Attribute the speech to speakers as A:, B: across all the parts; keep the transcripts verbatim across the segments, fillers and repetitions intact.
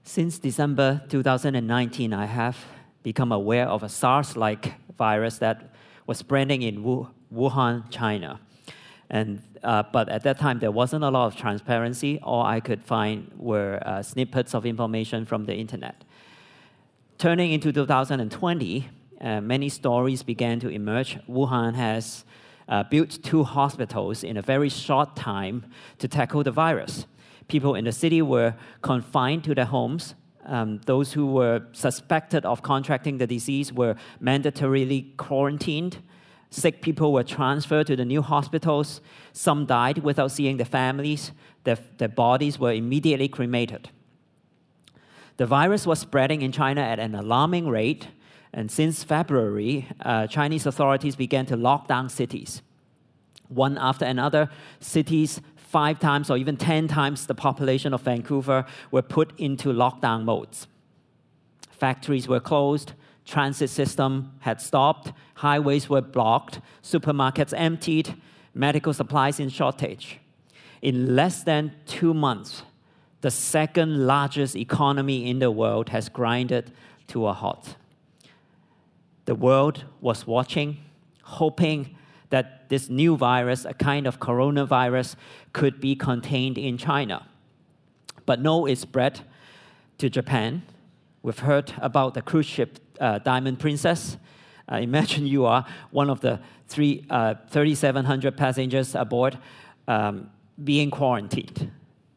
A: Since December two thousand nineteen, I have become aware of a SARS-like virus that was spreading in Wuhan, China. And, uh, but at that time, there wasn't a lot of transparency. All I could find were uh, snippets of information from the internet. Turning into two thousand twenty, uh, many stories began to emerge. Wuhan has uh, built two hospitals in a very short time to tackle the virus. People in the city were confined to their homes. Um, those who were suspected of contracting the disease were mandatorily quarantined. Sick people were transferred to the new hospitals. Some died without seeing their families. Their, their bodies were immediately cremated. The virus was spreading in China at an alarming rate, and since February, uh, Chinese authorities began to lock down cities. One after another, cities five times or even ten times the population of Vancouver were put into lockdown modes. Factories were closed, transit system had stopped, highways were blocked, supermarkets emptied, medical supplies in shortage. In less than two months, the second largest economy in the world has grinded to a halt. The world was watching, hoping that this new virus, a kind of coronavirus, could be contained in China. But no, it spread to Japan. We've heard about the cruise ship uh, Diamond Princess. Uh, imagine you are one of the three, uh, thirty-seven hundred passengers aboard um, being quarantined.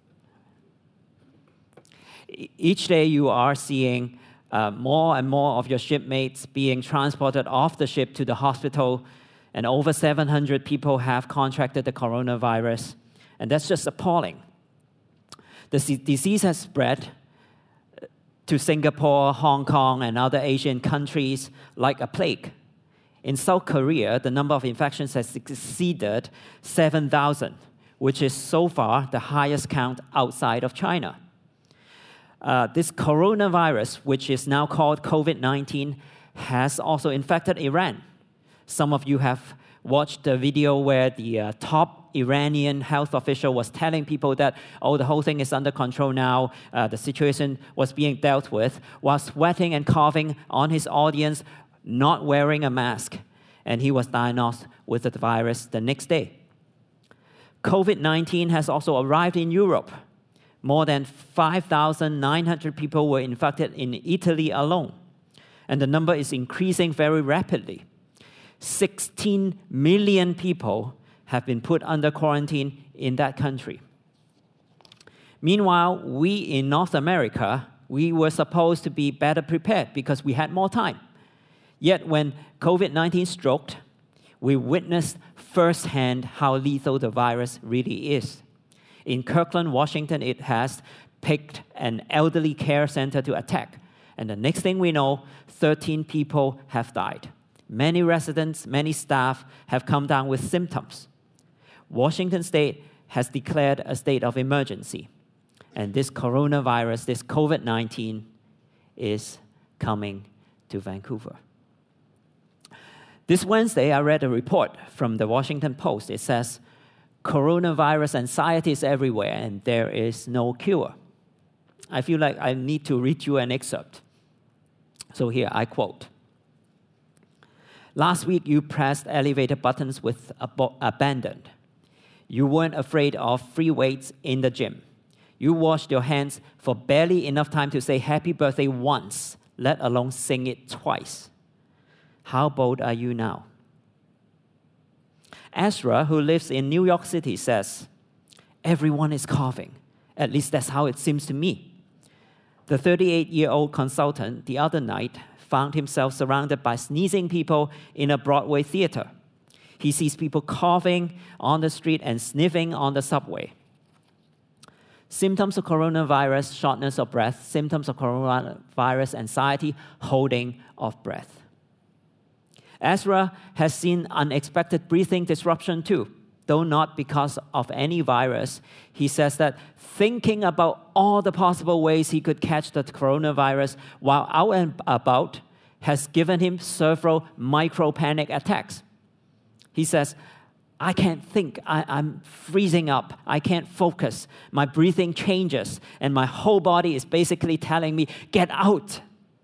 A: Each day you are seeing uh, more and more of your shipmates being transported off the ship to the hospital, and over seven hundred people have contracted the coronavirus, and that's just appalling. The disease has spread to Singapore, Hong Kong, and other Asian countries like a plague. In South Korea, the number of infections has exceeded seven thousand, which is so far the highest count outside of China. Uh, this coronavirus, which is now called COVID nineteen, has also infected Iran. Some of you have watched the video where the uh, top Iranian health official was telling people that, oh, the whole thing is under control now, uh, the situation was being dealt with, while sweating and coughing on his audience, not wearing a mask. And he was diagnosed with the virus the next day. COVID nineteen has also arrived in Europe. More than five thousand nine hundred people were infected in Italy alone. And the number is increasing very rapidly. sixteen million people have been put under quarantine in that country. Meanwhile, we in North America, we were supposed to be better prepared because we had more time. Yet when COVID nineteen struck, we witnessed firsthand how lethal the virus really is. In Kirkland, Washington, it has picked an elderly care center to attack. And the next thing we know, thirteen people have died. Many residents, many staff have come down with symptoms. Washington State has declared a state of emergency. And this coronavirus, this COVID nineteen, is coming to Vancouver. This Wednesday, I read a report from the Washington Post. It says, coronavirus anxiety is everywhere and there is no cure. I feel like I need to read you an excerpt. So here, I quote. Last week, you pressed elevator buttons with ab- abandon. You weren't afraid of free weights in the gym. You washed your hands for barely enough time to say happy birthday once, let alone sing it twice. How bold are you now? Ezra, who lives in New York City, says, everyone is coughing. At least that's how it seems to me. The thirty-eight-year-old consultant the other night found himself surrounded by sneezing people in a Broadway theater. He sees people coughing on the street and sniffing on the subway. Symptoms of coronavirus, shortness of breath. Symptoms of coronavirus, anxiety, holding of breath. Ezra has seen unexpected breathing disruption too, though not because of any virus. He says that thinking about all the possible ways he could catch the coronavirus while out and about has given him several micro-panic attacks. He says, I can't think. I, I'm freezing up. I can't focus. My breathing changes, and my whole body is basically telling me, get out.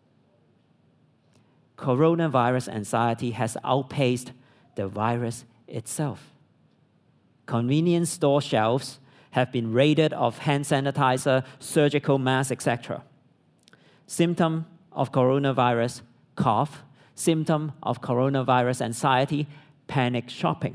A: Coronavirus anxiety has outpaced the virus itself. Convenience store shelves have been raided of hand sanitizer, surgical masks, et cetera. Symptom of coronavirus, cough. Symptom of coronavirus anxiety, panic shopping.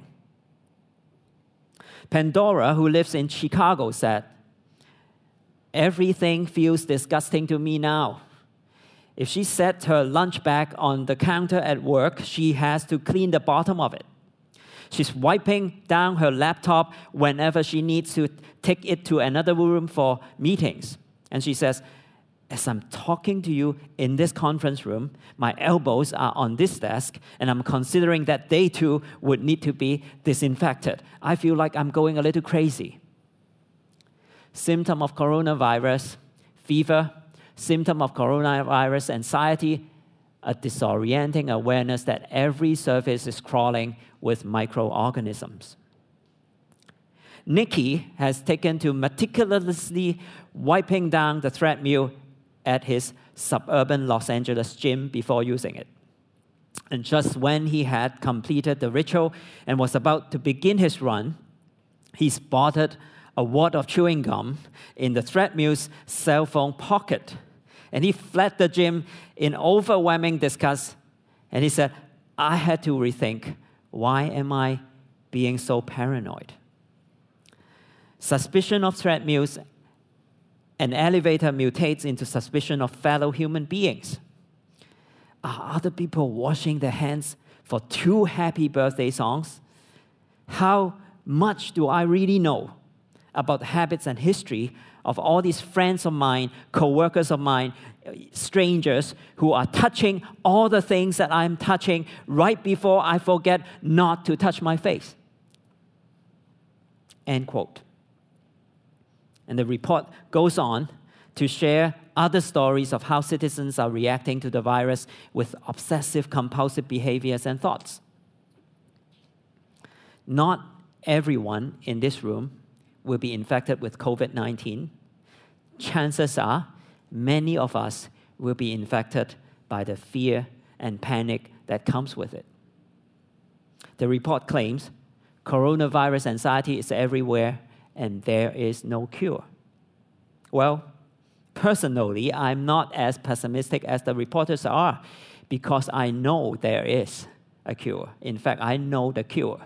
A: Pandora, who lives in Chicago, said, everything feels disgusting to me now. If she set her lunch bag on the counter at work, she has to clean the bottom of it. She's wiping down her laptop whenever she needs to take it to another room for meetings. And she says, as I'm talking to you in this conference room, my elbows are on this desk, and I'm considering that they too would need to be disinfected. I feel like I'm going a little crazy. Symptom of coronavirus, fever. Symptom of coronavirus anxiety, a disorienting awareness that every surface is crawling with microorganisms. Nicky has taken to meticulously wiping down the treadmill at his suburban Los Angeles gym before using it. And just when he had completed the ritual and was about to begin his run, he spotted a wad of chewing gum in the treadmill's cell phone pocket. And he fled the gym in overwhelming disgust. And he said, I had to rethink, why am I being so paranoid? Suspicion of treadmills and elevator mutates into suspicion of fellow human beings. Are other people washing their hands for two happy birthday songs? How much do I really know about the habits and history of all these friends of mine, co-workers of mine, strangers who are touching all the things that I'm touching right before I forget not to touch my face? End quote. And the report goes on to share other stories of how citizens are reacting to the virus with obsessive-compulsive behaviors and thoughts. Not everyone in this room will be infected with COVID nineteen. Chances are many of us will be infected by the fear and panic that comes with it. The report claims coronavirus anxiety is everywhere and there is no cure. Well, personally, I'm not as pessimistic as the reporters are because I know there is a cure. In fact, I know the cure.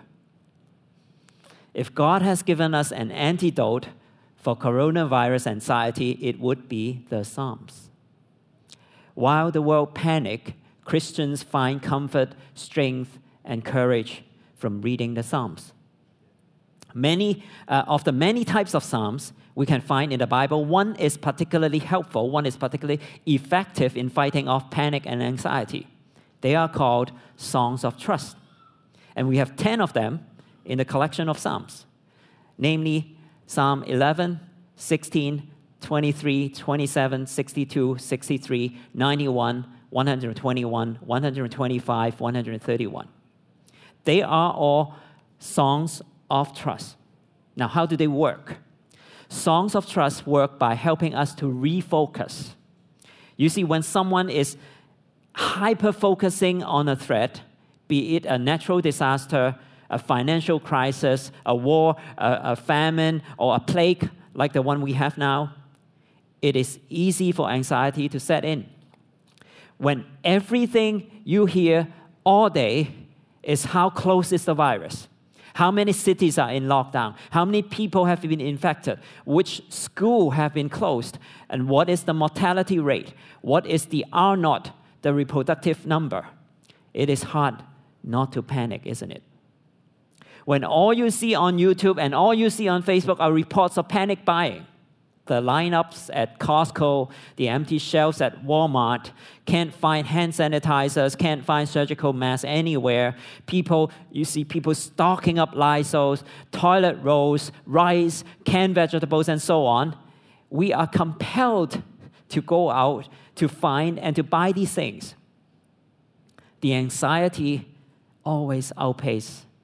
A: If God has given us an antidote for coronavirus anxiety, it would be the Psalms. While the world panics, Christians find comfort, strength, and courage from reading the Psalms. Many uh, of the many types of Psalms we can find in the Bible, one is particularly helpful, one is particularly effective in fighting off panic and anxiety. They are called Songs of Trust. And we have ten of them in the collection of Psalms, namely Psalm eleven, sixteen, twenty-three, twenty-seven, sixty-two, sixty-three, ninety-one, one hundred twenty-one, one hundred twenty-five, one hundred thirty-one. They are all songs of trust. Now, how do they work? Songs of trust work by helping us to refocus. You see, when someone is hyper-focusing on a threat, be it a natural disaster, a financial crisis, a war, a, a famine, or a plague like the one we have now, it is easy for anxiety to set in. When everything you hear all day is how close is the virus, how many cities are in lockdown, how many people have been infected, which school have been closed, and what is the mortality rate, what is the R naught, the reproductive number, it is hard not to panic, isn't it? When all you see on YouTube and all you see on Facebook are reports of panic buying, the lineups at Costco, the empty shelves at Walmart, can't find hand sanitizers, can't find surgical masks anywhere. People, you see people stocking up Lysols, toilet rolls, rice, canned vegetables, and so on. We are compelled to go out to find and to buy these things. The anxiety always outpaces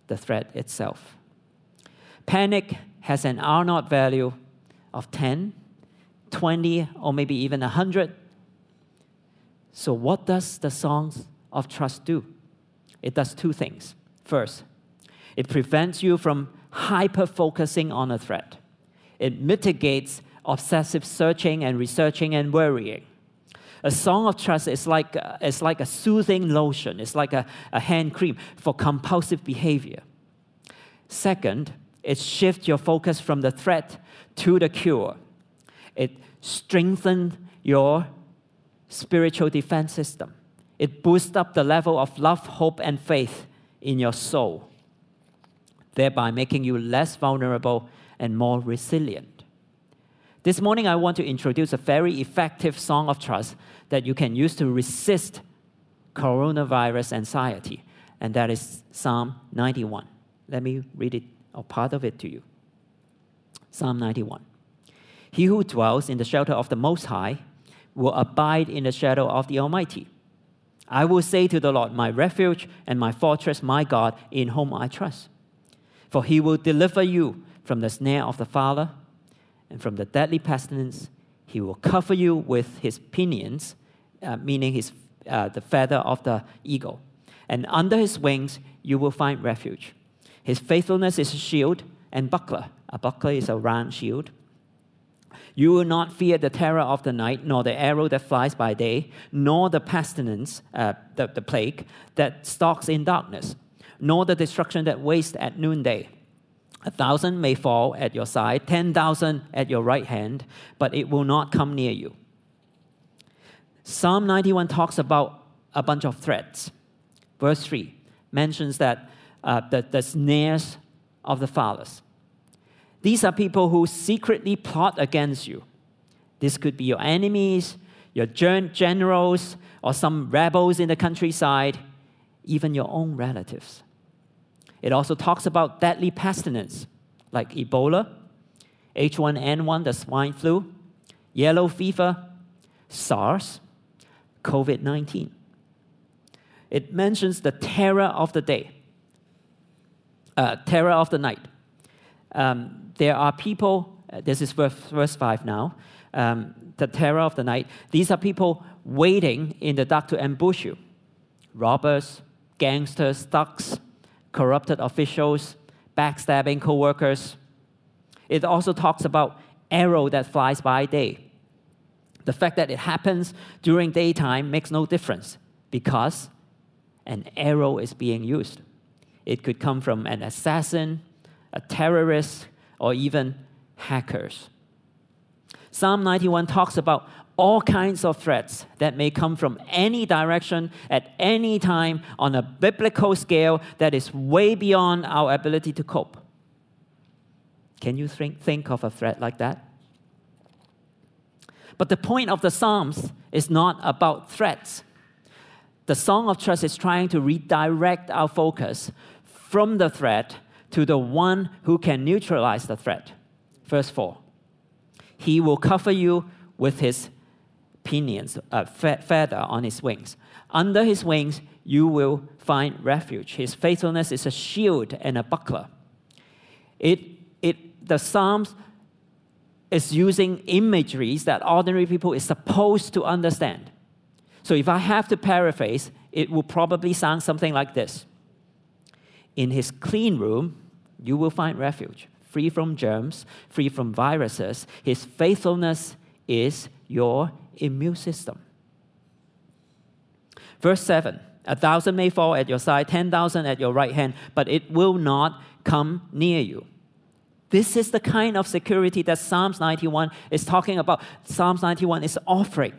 A: the threat itself. Panic has an R naught value of ten, twenty, or maybe even one hundred. So what does the Songs of Trust do? It does two things. First, it prevents you from hyper-focusing on a threat. It mitigates obsessive searching and researching and worrying. A song of trust is like a, it's like a soothing lotion. It's like a, a hand cream for compulsive behavior. Second, it shifts your focus from the threat to the cure. It strengthens your spiritual defense system. It boosts up the level of love, hope, and faith in your soul, thereby making you less vulnerable and more resilient. This morning, I want to introduce a very effective song of trust that you can use to resist coronavirus anxiety, and that is Psalm ninety-one. Let me read it, or part of it, to you. Psalm ninety-one. He who dwells in the shelter of the Most High will abide in the shadow of the Almighty. I will say to the Lord, my refuge and my fortress, my God, in whom I trust. For he will deliver you from the snare of the fowler and from the deadly pestilence. He will cover you with his pinions, uh, meaning his, uh, the feather of the eagle. And under his wings you will find refuge. His faithfulness is a shield and buckler. A buckler is a round shield. You will not fear the terror of the night, nor the arrow that flies by day, nor the pestilence, uh, the, the plague that stalks in darkness, nor the destruction that wastes at noonday. A thousand may fall at your side, ten thousand at your right hand, but it will not come near you. Psalm ninety-one talks about a bunch of threats. Verse three mentions that uh, the, the snares of the fowlers. These are people who secretly plot against you. This could be your enemies, your generals, or some rebels in the countryside, even your own relatives. It also talks about deadly pestilence, like Ebola, H one N one, the swine flu, yellow fever, SARS, COVID nineteen. It mentions the terror of the day, uh, terror of the night. Um, there are people, uh, this is verse, verse five now, um, the terror of the night. These are people waiting in the dark to ambush you. Robbers, gangsters, thugs, corrupted officials, backstabbing co-workers. It also talks about arrow that flies by day. The fact that it happens during daytime makes no difference because an arrow is being used. It could come from an assassin, a terrorist, or even hackers. Psalm ninety-one talks about all kinds of threats that may come from any direction at any time on a biblical scale that is way beyond our ability to cope. Can you think, think of a threat like that? But the point of the Psalms is not about threats. The Song of Trust is trying to redirect our focus from the threat to the one who can neutralize the threat. Verse four. He will cover you with his pinions, a feather on his wings. Under his wings, you will find refuge. His faithfulness is a shield and a buckler. It, it, the Psalms is using imageries that ordinary people is supposed to understand. So if I have to paraphrase, it will probably sound something like this. In his clean room, you will find refuge, free from germs, free from viruses. His faithfulness is your immune system. Verse seven, a thousand may fall at your side, ten thousand at your right hand, but it will not come near you. This is the kind of security that Psalms ninety-one is talking about. Psalms ninety-one is offering.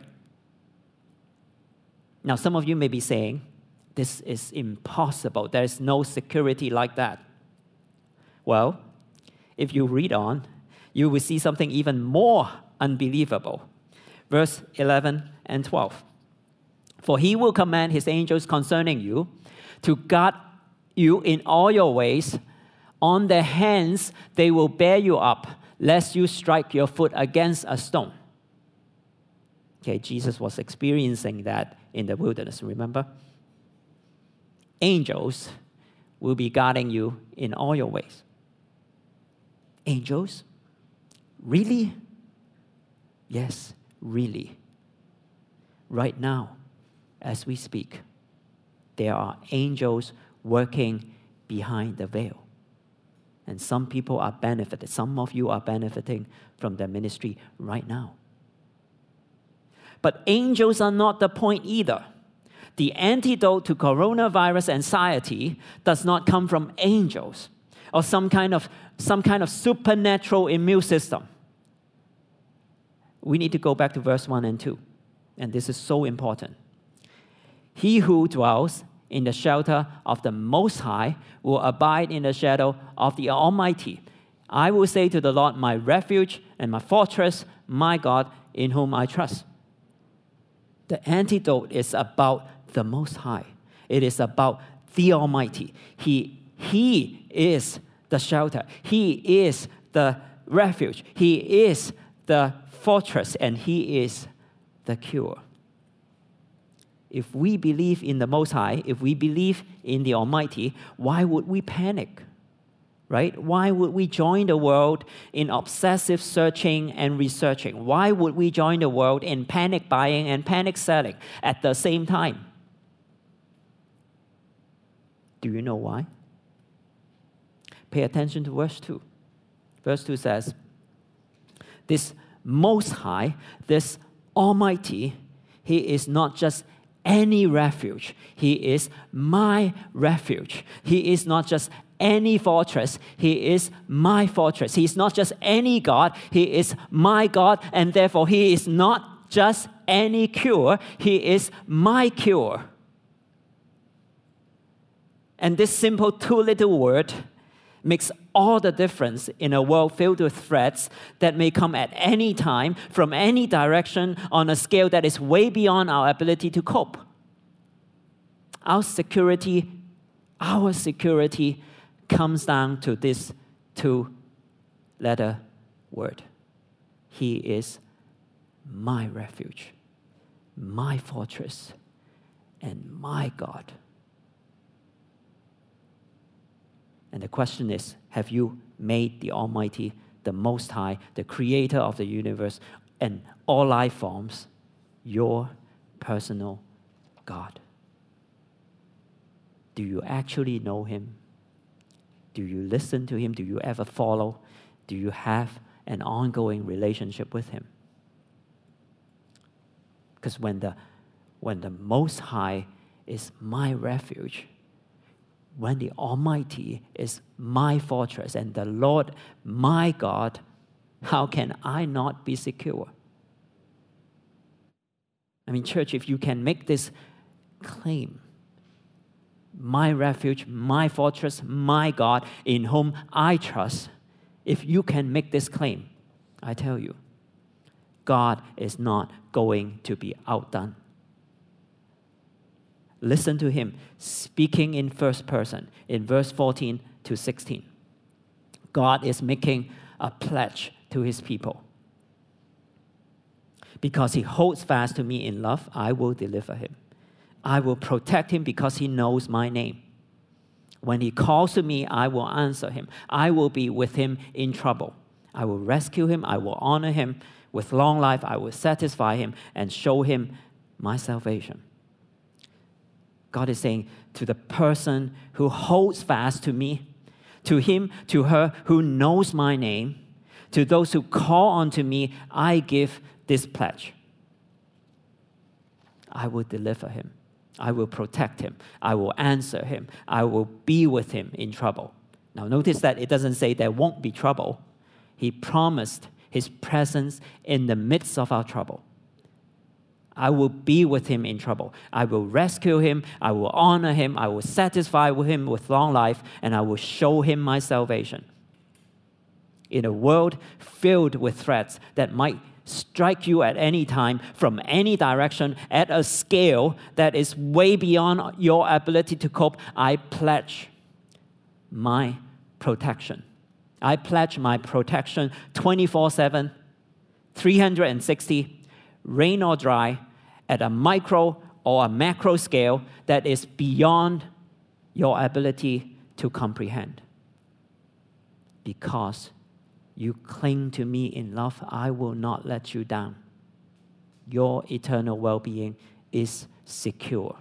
A: Now, some of you may be saying, this is impossible. There is no security like that. Well, if you read on, you will see something even more unbelievable. Verse eleven and twelve. For he will command his angels concerning you to guard you in all your ways. On their hands they will bear you up, lest you strike your foot against a stone. Okay, Jesus was experiencing that in the wilderness, remember? Angels will be guarding you in all your ways. Angels? Really? Yes, really. Right now, as we speak, there are angels working behind the veil. And some people are benefited. Some of you are benefiting from their ministry right now. But angels are not the point either. The antidote to coronavirus anxiety does not come from angels or some kind of, some kind of supernatural immune system. We need to go back to verse one and two. And this is so important. He who dwells in the shelter of the Most High will abide in the shadow of the Almighty. I will say to the Lord, my refuge and my fortress, my God, in whom I trust. The antidote is about the Most High. It is about the Almighty. He, he is the shelter. He is the refuge. He is the fortress, and He is the cure. If we believe in the Most High, if we believe in the Almighty, why would we panic? Right? Why would we join the world in obsessive searching and researching? Why would we join the world in panic buying and panic selling at the same time? Do you know why? Pay attention to verse two. Verse two says, this Most High, this Almighty, He is not just any refuge. He is my refuge. He is not just any fortress. He is my fortress. He is not just any God. He is my God, and therefore He is not just any cure. He is my cure. And this simple two little word makes all the difference in a world filled with threats that may come at any time, from any direction, on a scale that is way beyond our ability to cope. Our security, our security comes down to this two-letter word. He is my refuge, my fortress, and my God. And the question is, have you made the Almighty, the Most High, the Creator of the universe and all life forms, your personal God? Do you actually know Him? Do you listen to Him? Do you ever follow? Do you have an ongoing relationship with Him? Because when the, when the Most High is my refuge, when the Almighty is my fortress and the Lord my God, how can I not be secure? I mean, church, if you can make this claim, my refuge, my fortress, my God, in whom I trust, if you can make this claim, I tell you, God is not going to be outdone. Listen to Him speaking in first person in verse fourteen to sixteen. God is making a pledge to His people. Because He holds fast to me in love, I will deliver him. I will protect him because he knows my name. When he calls to me, I will answer him. I will be with him in trouble. I will rescue him. I will honor him. With long life, I will satisfy him and show him my salvation. God is saying to the person who holds fast to me, to him, to her who knows my name, to those who call unto me, I give this pledge. I will deliver him. I will protect him. I will answer him. I will be with him in trouble. Now notice that it doesn't say there won't be trouble. He promised his presence in the midst of our trouble. I will be with him in trouble. I will rescue him. I will honor him. I will satisfy him with long life, and I will show him my salvation. In a world filled with threats that might strike you at any time, from any direction, at a scale that is way beyond your ability to cope, I pledge my protection. I pledge my protection twenty-four seven, three hundred sixty, rain or dry, at a micro or a macro scale that is beyond your ability to comprehend. Because you cling to me in love, I will not let you down. Your eternal well-being is secure.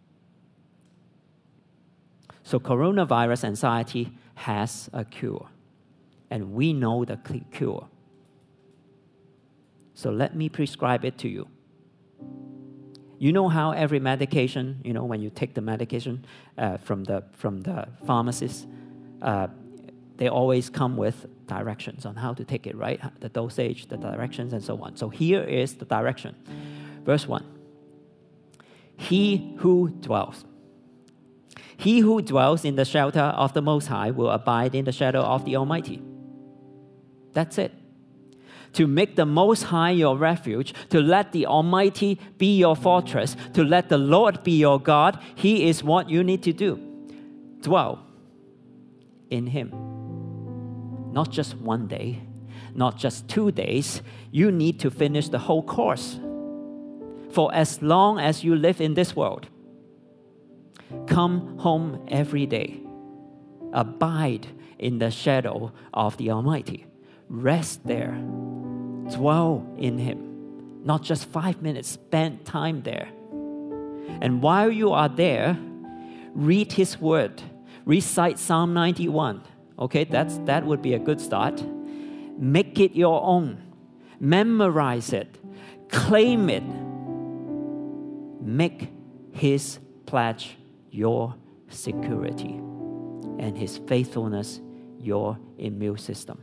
A: So coronavirus anxiety has a cure, and we know the cure. So let me prescribe it to you. You know how every medication, you know, when you take the medication uh, from the from the pharmacist, uh, they always come with directions on how to take it, right? The dosage, the directions, and so on. So here is the direction. Verse one. He who dwells. He who dwells in the shelter of the Most High will abide in the shadow of the Almighty. That's it. To make the Most High your refuge, to let the Almighty be your fortress, to let the Lord be your God, He is what you need to do. Dwell in Him. Not just one day, not just two days. You need to finish the whole course. For as long as you live in this world, come home every day. Abide in the shadow of the Almighty. Rest there. Dwell in Him. Not just five minutes, spend time there. And while you are there, read His Word. Recite Psalm ninety-one. Okay, that's, that would be a good start. Make it your own. Memorize it. Claim it. Make His pledge your security and His faithfulness your immune system.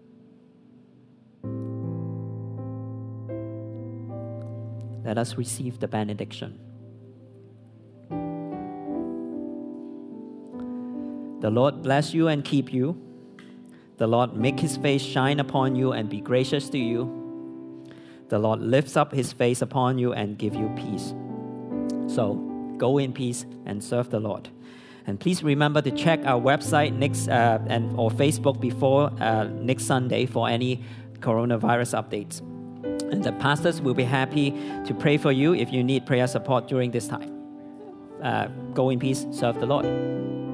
A: Let us receive the benediction. The Lord bless you and keep you. The Lord make His face shine upon you and be gracious to you. The Lord lifts up His face upon you and give you peace. So, go in peace and serve the Lord. And please remember to check our website next uh, and or Facebook before uh, next Sunday for any coronavirus updates. And the pastors will be happy to pray for you if you need prayer support during this time. Uh, go in peace, serve the Lord.